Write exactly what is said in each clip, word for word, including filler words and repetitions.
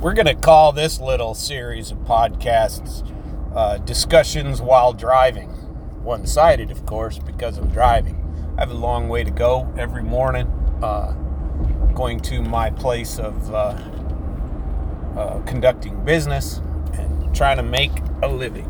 We're going to call this little series of podcasts uh, Discussions While Driving. One-sided, of course, because I'm driving. I have a long way to go every morning, uh, going to my place of uh, uh, conducting business and trying to make a living.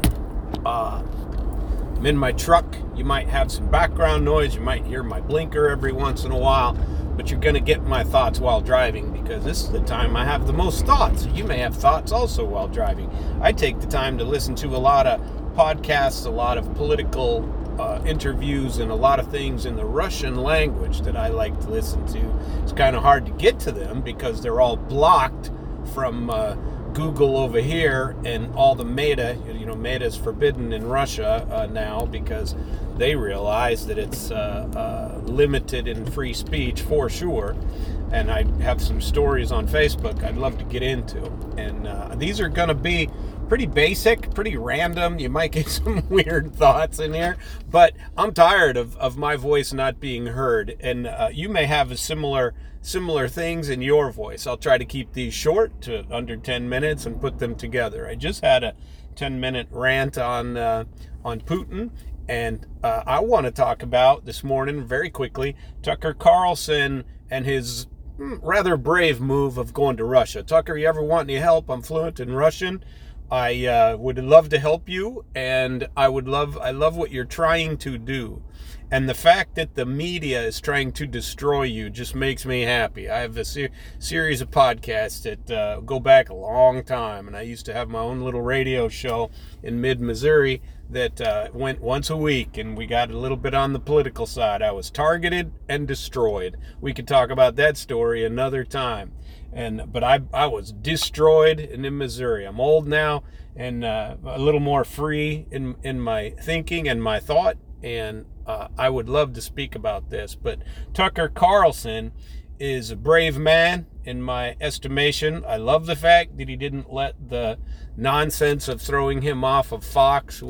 Uh, I'm in my truck. You might have some background noise. You might hear my blinker every once in a while. But you're going to get my thoughts while driving because this is the time I have the most thoughts. You may have thoughts also while driving. I take the time to listen to a lot of podcasts, a lot of political uh, interviews, and a lot of things in the Russian language that I like to listen to. It's kind of hard to get to them because they're all blocked from uh, Google over here, and all the Meta, you know, Meta is forbidden in Russia uh, now because they realize that it's uh, uh, limited in free speech for sure. And I have some stories on Facebook I'd love to get into. And uh, these are going to be pretty basic, pretty random. You might get some weird thoughts in here, but I'm tired of, of my voice not being heard. And uh, you may have a similar similar things in your voice. I'll try to keep these short to under ten minutes and put them together. I just had a ten minute rant on uh, on Putin. And uh, I want to talk about this morning, very quickly, Tucker Carlson and his rather brave move of going to Russia. Tucker, you ever want any help? I'm fluent in Russian. I uh, would love to help you, and I would love, I love what you're trying to do. And the fact that the media is trying to destroy you just makes me happy. I have a ser- series of podcasts that uh, go back a long time, and I used to have my own little radio show in mid-Missouri that uh, went once a week, and we got a little bit on the political side. I was targeted and destroyed. We could talk about that story another time. And but I I was destroyed in, in Missouri. I'm old now and uh, a little more free in in my thinking and my thought, and uh, I would love to speak about this. But Tucker Carlson is a brave man in my estimation. I love the fact that he didn't let the nonsense of throwing him off of Fox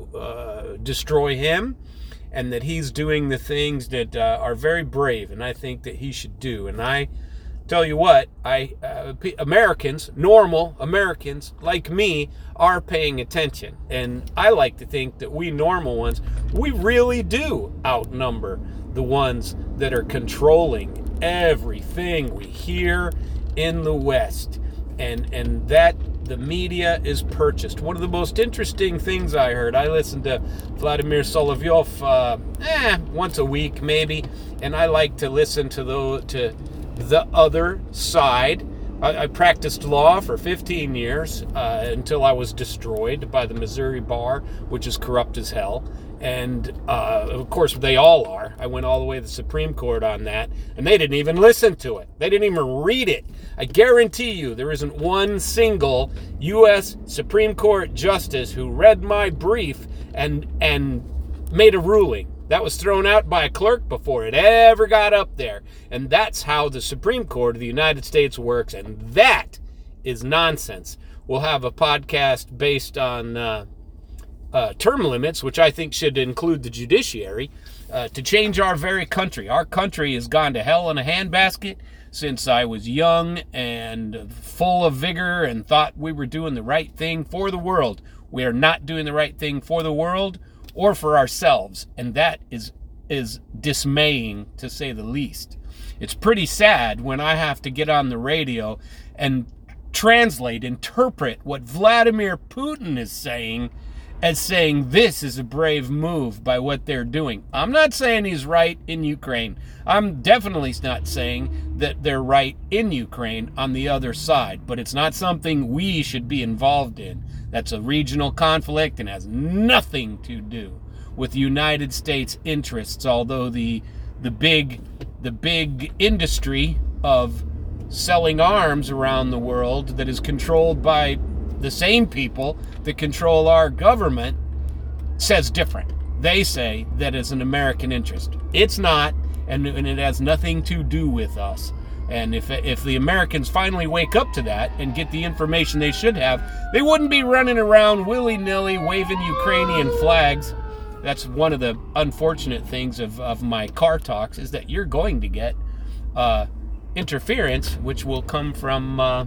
uh, destroy him, and that he's doing the things that uh, are very brave, and I think that he should do. And I tell you what, I uh, Americans, normal Americans like me, are paying attention. And I like to think that we normal ones, we really do outnumber the ones that are controlling everything we hear in the West. And and that the media is purchased. One of the most interesting things I heard, I listened to Vladimir Solovyov uh, eh, once a week maybe, and I like to listen to the, to the other side. I, I practiced law for fifteen years uh, until I was destroyed by the Missouri bar, which is corrupt as hell. And, uh, of course, they all are. I went all the way to the Supreme Court on that, and they didn't even listen to it. They didn't even read it. I guarantee you there isn't one single U S Supreme Court justice who read my brief and and made a ruling. That was thrown out by a clerk before it ever got up there. And that's how the Supreme Court of the United States works, and that is nonsense. We'll have a podcast based on uh, uh, term limits, which I think should include the judiciary, uh, to change our very country. Our country has gone to hell in a handbasket since I was young and full of vigor and thought we were doing the right thing for the world. We are not doing the right thing for the world or for ourselves, and that is is dismaying, to say the least. It's pretty sad when I have to get on the radio and translate, interpret what Vladimir Putin is saying as saying this is a brave move by what they're doing. I'm not saying he's right in Ukraine. I'm definitely not saying that they're right in Ukraine on the other side, but it's not something we should be involved in. That's a regional conflict and has nothing to do with United States interests, although the the big the big industry of selling arms around the world that is controlled by the same people that control our government says different. They say that it's an American interest. It's not, and, and it has nothing to do with us. And if if the Americans finally wake up to that and get the information they should have, they wouldn't be running around willy-nilly waving Ukrainian flags. That's one of the unfortunate things of, of my car talks, is that you're going to get uh, interference, which will come from uh,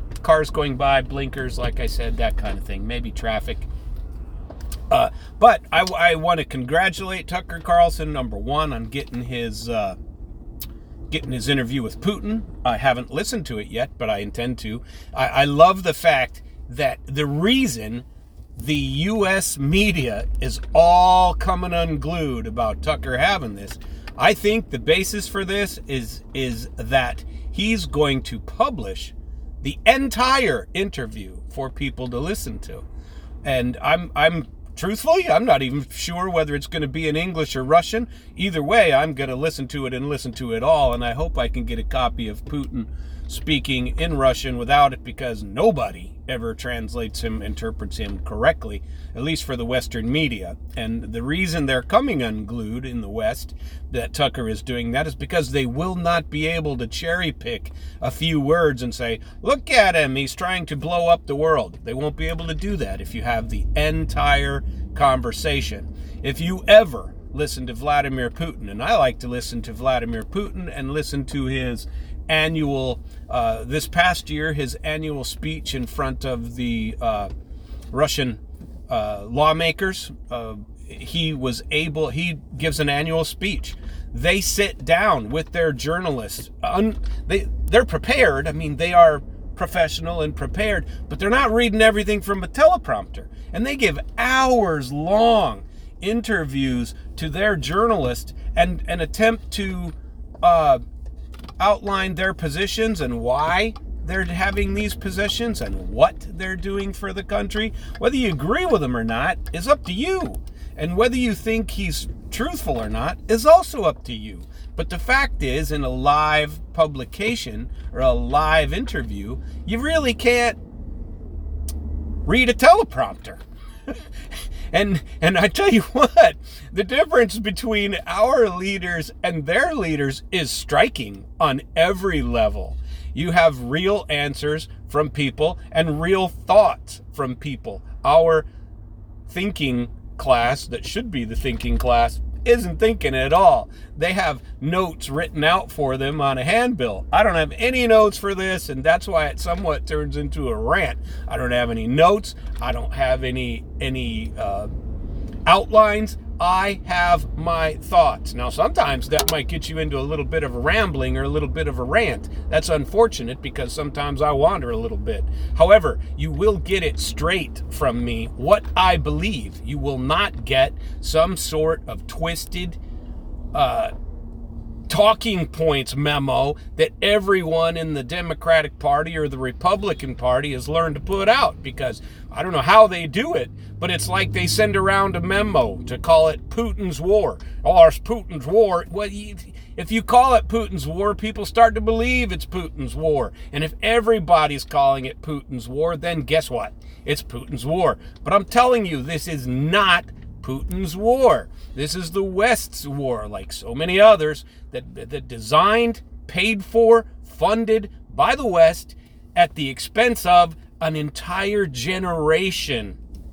cars going by, blinkers, like I said, that kind of thing. Maybe traffic. Uh, but I, I want to congratulate Tucker Carlson, number one, on getting his uh, getting his interview with Putin. I haven't listened to it yet, but I intend to. I, I love the fact that the reason the U S media is all coming unglued about Tucker having this, I think the basis for this is is that he's going to publish the entire interview for people to listen to. And I'm I'm truthfully, I'm not even sure whether it's going to be in English or Russian. Either way, I'm going to listen to it and listen to it all, and I hope I can get a copy of Putin speaking in Russian without it, because nobody ever translates him, interprets him correctly, at least for the Western media. And the reason they're coming unglued in the West, that Tucker is doing that, is because they will not be able to cherry pick a few words and say, look at him, he's trying to blow up the world. They won't be able to do that if you have the entire conversation. If you ever listen to Vladimir Putin, and I like to listen to Vladimir Putin and listen to his annual, uh, this past year, his annual speech in front of the uh, Russian uh, lawmakers. Uh, he was able, he gives an annual speech. They sit down with their journalists. Un, they, they're prepared. I mean, they are professional and prepared, but they're not reading everything from a teleprompter. And they give hours long interviews to their journalists and, and attempt to uh, outline their positions and why they're having these positions and what they're doing for the country. Whether you agree with them or not is up to you. And whether you think he's truthful or not is also up to you. But the fact is, in a live publication or a live interview, you really can't read a teleprompter. And and I tell you what, the difference between our leaders and their leaders is striking on every level. You have real answers from people and real thoughts from people. Our thinking class, that should be the thinking class, isn't thinking at all. They have notes written out for them on a handbill. I don't have any notes for this, and that's why it somewhat turns into a rant. I don't have any notes. I don't have any any uh, outlines. I have my thoughts. Now, sometimes that might get you into a little bit of a rambling or a little bit of a rant. That's unfortunate, because sometimes I wander a little bit. However, you will get it straight from me, what I believe. You will not get some sort of twisted uh, talking points memo that everyone in the Democratic Party or the Republican Party has learned to put out, because I don't know how they do it, but it's like they send around a memo to call it Putin's war. Oh, it's Putin's war. Well, if you call it Putin's war, people start to believe it's Putin's war. And if everybody's calling it Putin's war, then guess what? It's Putin's war. But I'm telling you, this is not Putin's war. This is the West's war, like so many others, that, that designed, paid for, funded by the West at the expense of an entire generation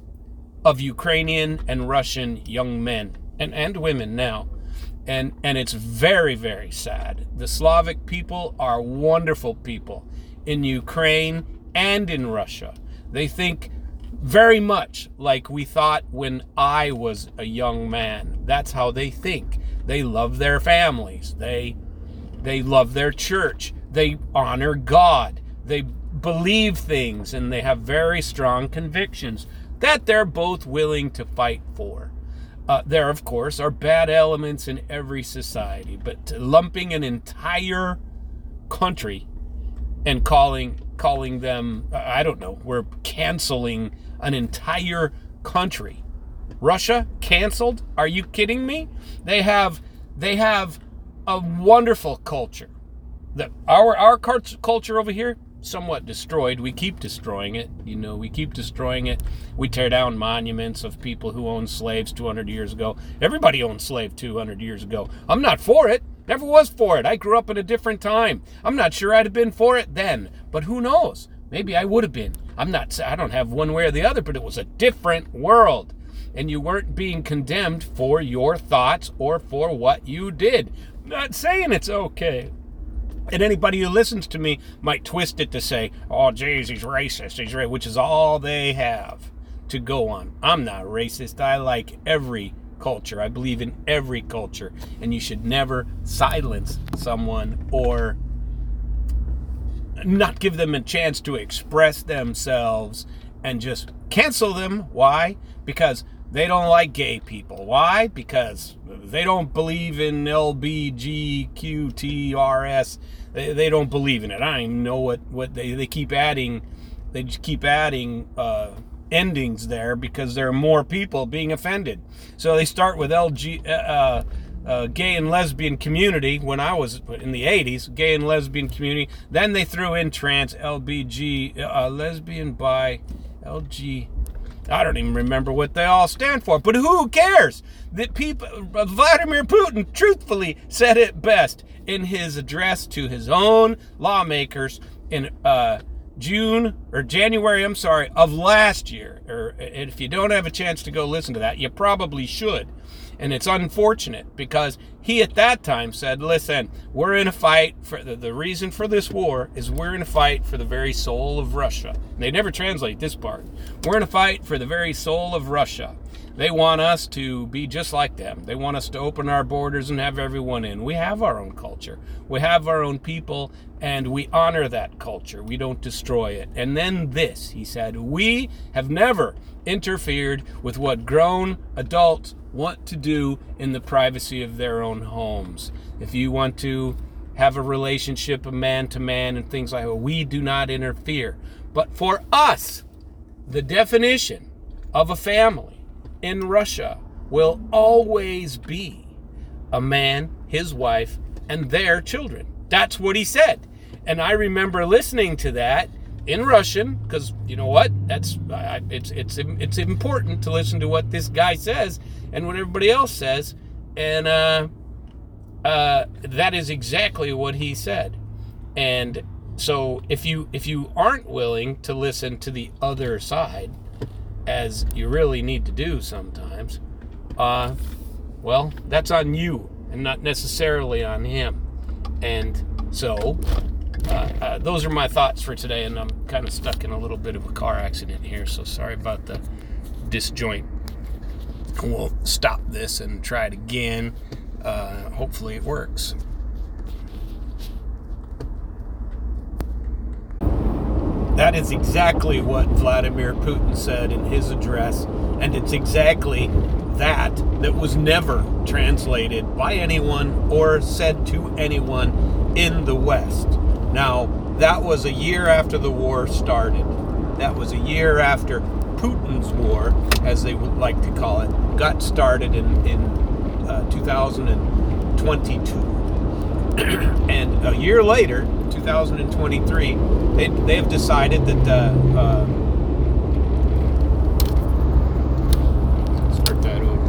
of Ukrainian and Russian young men and, and women now. And, and it's very, very sad. The Slavic people are wonderful people in Ukraine and in Russia. They think very much like we thought when I was a young man. That's how they think. They love their families. They, they love their church. They honor God. They believe things, and they have very strong convictions that they're both willing to fight for. Uh, there, of course, are bad elements in every society, but lumping an entire country and calling calling them, I don't know, we're canceling an entire country. Russia canceled? Are you kidding me? They have they have a wonderful culture. The, our our culture over here, somewhat destroyed. We keep destroying it. You know, we keep destroying it. We tear down monuments of people who owned slaves two hundred years ago. Everybody owned slaves two hundred years ago. I'm not for it. Never was for it. I grew up in a different time. I'm not sure I'd have been for it then, but who knows? Maybe I would have been. I'm not, I don't have one way or the other, but it was a different world. And you weren't being condemned for your thoughts or for what you did. I'm not saying it's okay. And anybody who listens to me might twist it to say, oh, geez, he's racist, he's racist, which is all they have to go on. I'm not racist. I like every culture. I believe in every culture. And you should never silence someone or not give them a chance to express themselves and just cancel them. Why? Because they don't like gay people. Why? Because they don't believe in L B G Q T R S. They, they don't believe in it. I don't even know what, what they, they keep adding. They just keep adding uh, endings there because there are more people being offended. So they start with L G, uh, uh, gay and lesbian community when I was in the eighties, gay and lesbian community. Then they threw in trans, L B G, uh, lesbian, bi, L G. I don't even remember what they all stand for, but who cares? That people, Vladimir Putin truthfully said it best in his address to his own lawmakers in uh, June or January, I'm sorry, of last year. Or if you don't have a chance to go listen to that, you probably should. And it's unfortunate because he at that time said, listen, we're in a fight for the, the reason for this war is we're in a fight for the very soul of Russia. And they never translate this part. We're in a fight for the very soul of Russia. They want us to be just like them. They want us to open our borders and have everyone in. We have our own culture. We have our own people, and we honor that culture. We don't destroy it. And then this, he said, we have never interfered with what grown adults want to do in the privacy of their own homes. If you want to have a relationship of man to man and things like that, we do not interfere. But for us, the definition of a family in Russia will always be a man, his wife, and their children. That's what he said. And I remember listening to that in Russian, because you know what? That's I, it's it's it's important to listen to what this guy says and what everybody else says, and uh, uh, that is exactly what he said. And so, if you if you aren't willing to listen to the other side, as you really need to do sometimes, uh, well, that's on you and not necessarily on him. And so. Uh, uh, those are my thoughts for today, and I'm kind of stuck in a little bit of a car accident here, so sorry about the disjoint. We'll stop this and try it again. Uh, hopefully it works. That is exactly what Vladimir Putin said in his address, and it's exactly that that was never translated by anyone or said to anyone in the West. Now, that was a year after the war started. That was a year after Putin's war, as they would like to call it, got started in, in uh, two thousand twenty-two. And a year later, two thousand twenty-three, they, they have decided that uh, uh, start that over.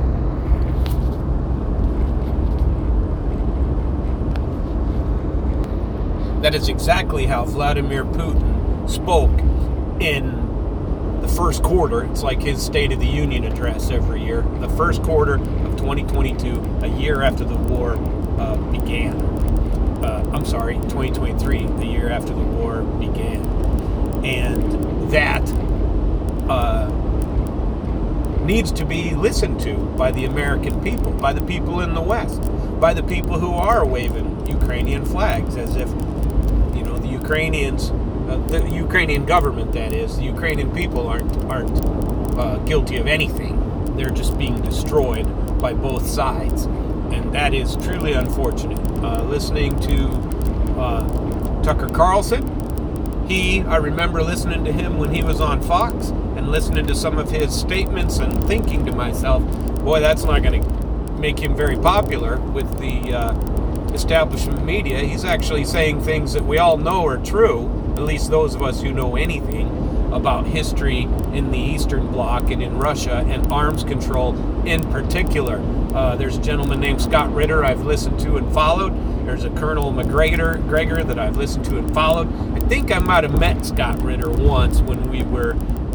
That is exactly how Vladimir Putin spoke in the first quarter. It's like his State of the Union address every year. The first quarter of twenty twenty-two, a year after the war uh, began. Uh, I'm sorry, twenty twenty-three, the year after the war began. And that uh, needs to be listened to by the American people, by the people in the West, by the people who are waving Ukrainian flags as if Ukrainians, uh, the Ukrainian government, that is, the Ukrainian people aren't aren't uh, guilty of anything. They're just being destroyed by both sides, and that is truly unfortunate. Uh, listening to uh, Tucker Carlson, he, I remember listening to him when he was on Fox and listening to some of his statements and thinking to myself, boy, that's not going to make him very popular with the uh, establishment media. He's actually saying things that we all know are true, at least those of us who know anything about history in the Eastern Bloc and in Russia and arms control in particular. Uh, there's a gentleman named Scott Ritter I've listened to and followed. There's a Colonel McGregor Gregor that I've listened to and followed. I think I might have met Scott Ritter once when we were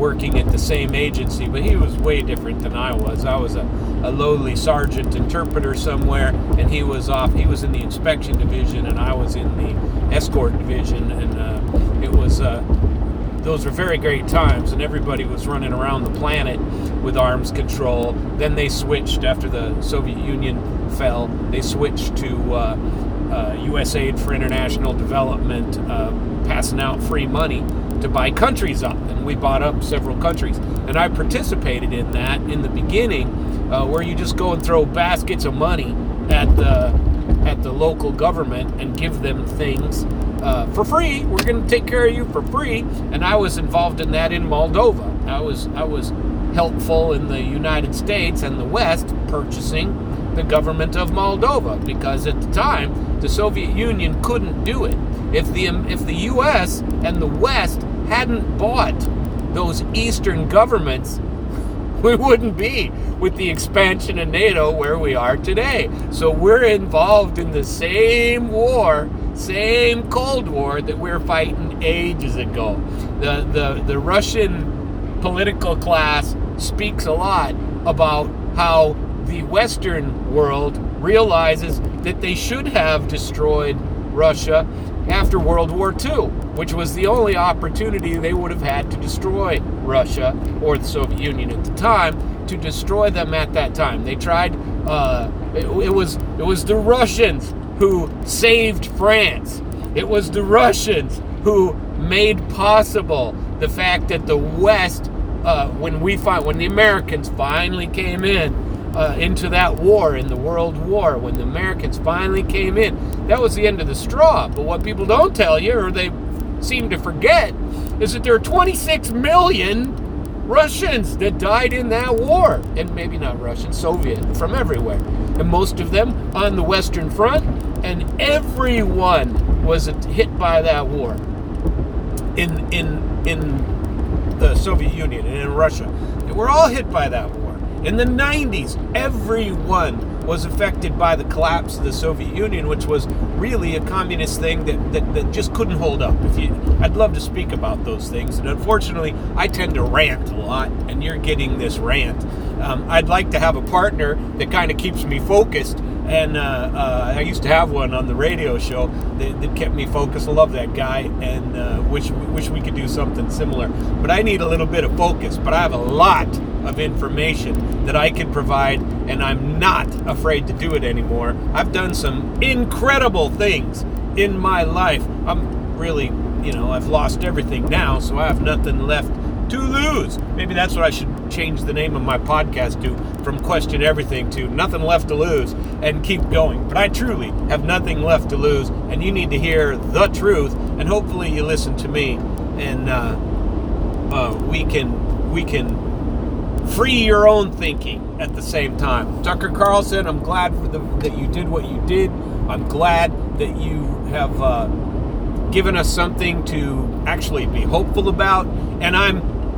working at the same agency, but he was way different than I was. I was a, a lowly sergeant interpreter somewhere, and he was off. He was in the inspection division, and I was in the escort division, and uh, it was uh, those were very great times, and everybody was running around the planet with arms control. Then they switched after the Soviet Union fell. They switched to uh, uh, U S Aid for International Development, uh, passing out free money to buy countries up, and we bought up several countries. And I participated in that in the beginning, uh, where you just go and throw baskets of money at the at the local government and give them things uh, for free. We're going to take care of you for free. And I was involved in that in Moldova. I was I was helpful in the United States and the West purchasing the government of Moldova, because at the time the Soviet Union couldn't do it. If the if the U S and the West hadn't bought those Eastern governments, we wouldn't be with the expansion of NATO where we are today. So we're involved in the same war, same Cold War that we're fighting ages ago. The the the Russian political class speaks a lot about how the Western world realizes that they should have destroyed Russia after World War Two, which was the only opportunity they would have had to destroy Russia, or the Soviet Union at the time, to destroy them at that time. They tried, uh, it, it was it was the Russians who saved France. It was the Russians who made possible the fact that the West, uh, when we find, when the Americans finally came in, Uh, into that war, in the World War, when the Americans finally came in, that was the end of the straw. But what people don't tell you, or they seem to forget, is that there are twenty-six million Russians that died in that war. And maybe not Russian, Soviet, from everywhere. And most of them on the Western Front, and everyone was hit by that war in in in the Soviet Union and in Russia. They were all hit by that war. In the nineties, everyone was affected by the collapse of the Soviet Union, which was really a communist thing that, that, that just couldn't hold up. If you, I'd love to speak about those things, and unfortunately, I tend to rant a lot, and you're getting this rant. Um, I'd like to have a partner that kind of keeps me focused, and uh, uh, I used to have one on the radio show that, that kept me focused. I love that guy, and uh, wish wish we could do something similar. But I need a little bit of focus. But I have a lot of information that I can provide, and I'm not afraid to do it anymore. I've done some incredible things in my life. I'm really, you know, I've lost everything now, so I have nothing left to lose. Maybe that's what I should change the name of my podcast to, from Question Everything to Nothing Left to Lose, and keep going. But I truly have nothing left to lose, and you need to hear the truth, and hopefully you listen to me, and uh, uh, we can we can free your own thinking at the same time. Tucker Carlson, I'm glad for the, that you did what you did. I'm glad that you have uh, given us something to actually be hopeful about, and I'm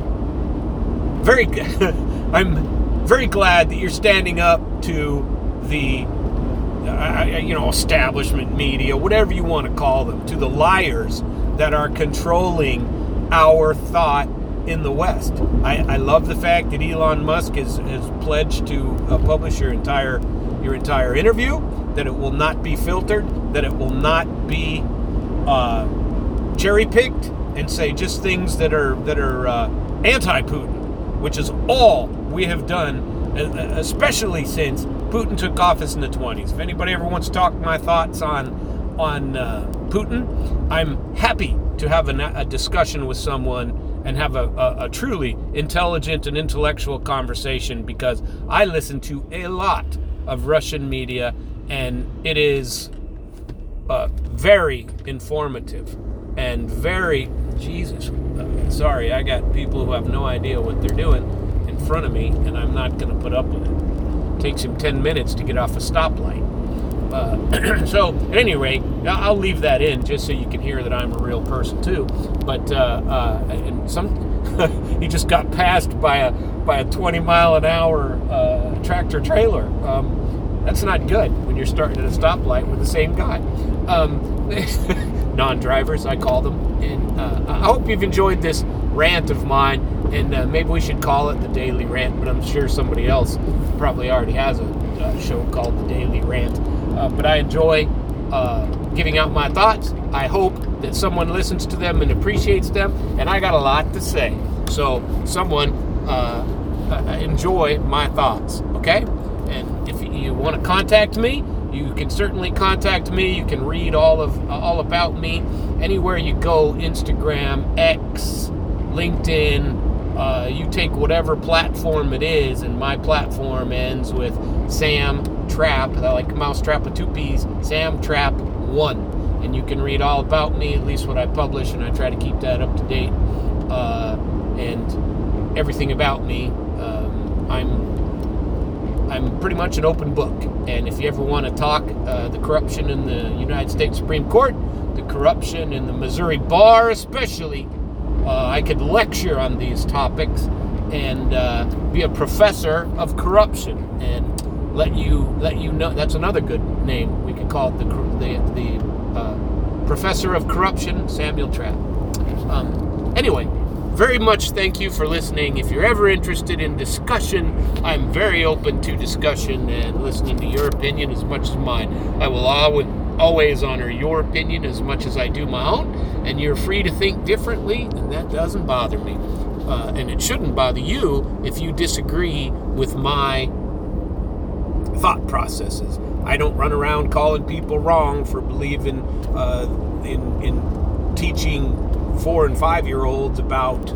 very, I'm very glad that you're standing up to the, uh, you know, establishment media, whatever you want to call them, to the liars that are controlling our thought in the West. I, I love the fact that Elon Musk has, has pledged to uh, publish your entire your entire interview, that it will not be filtered, that it will not be uh, cherry-picked and say just things that are that are uh, anti-Putin, which is all we have done, especially since Putin took office in the twenties. If anybody ever wants to talk my thoughts on on uh, Putin, I'm happy to have a, a discussion with someone and have a, a, a truly intelligent and intellectual conversation, because I listen to a lot of Russian media, and it is uh, very informative and very, Jesus, uh, sorry, I got people who have no idea what they're doing in front of me, and I'm not going to put up with it. It takes him ten minutes to get off a stoplight. Uh, so, at any rate, I'll leave that in just so you can hear that I'm a real person too. But uh, uh, and some he just got passed by a by a twenty mile an hour uh, tractor trailer. Um, that's not good when you're starting at a stoplight with the same guy. Um, non-drivers, I call them. And uh, I hope you've enjoyed this rant of mine, and uh, maybe we should call it the Daily Rant, but I'm sure somebody else probably already has a, a show called the Daily Rant. Uh, but I enjoy uh, giving out my thoughts. I hope that someone listens to them and appreciates them, and I got a lot to say. So someone uh, uh, enjoy my thoughts, okay? And if you want to contact me, you can certainly contact me. You can read all of uh, all about me anywhere you go. Instagram, X, LinkedIn. Uh, you take whatever platform it is, and my platform ends with Sam Trapp, like Mousetrap with two P's, Sam Trapp one. And you can read all about me, at least what I publish, and I try to keep that up to date. Uh, and everything about me, um, I'm I'm pretty much an open book. And if you ever want to talk uh, the corruption in the United States Supreme Court, the corruption in the Missouri Bar especially, uh, I could lecture on these topics and uh, be a professor of corruption and let you let you know. That's another good name. We could call it the the, the uh, Professor of Corruption, Samuel Trapp. Um, anyway. Very much thank you for listening. If you're ever interested in discussion, I'm very open to discussion and listening to your opinion as much as mine. I will always, always honor your opinion as much as I do my own, and you're free to think differently, and that doesn't bother me. Uh, and it shouldn't bother you if you disagree with my thought processes. I don't run around calling people wrong for believing uh, in, in teaching four and five year olds about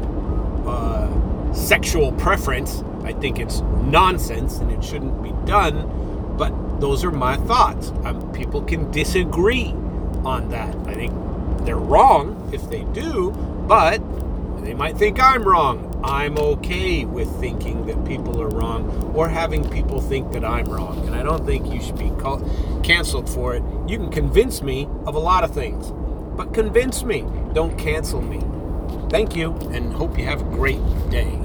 uh, sexual preference. I think it's nonsense and it shouldn't be done, but those are my thoughts. Um, people can disagree on that. I think they're wrong if they do, but they might think I'm wrong. I'm okay with thinking that people are wrong or having people think that I'm wrong, and I don't think you should be call- canceled for it. You can convince me of a lot of things, but convince me. Don't cancel me. Thank you, and hope you have a great day.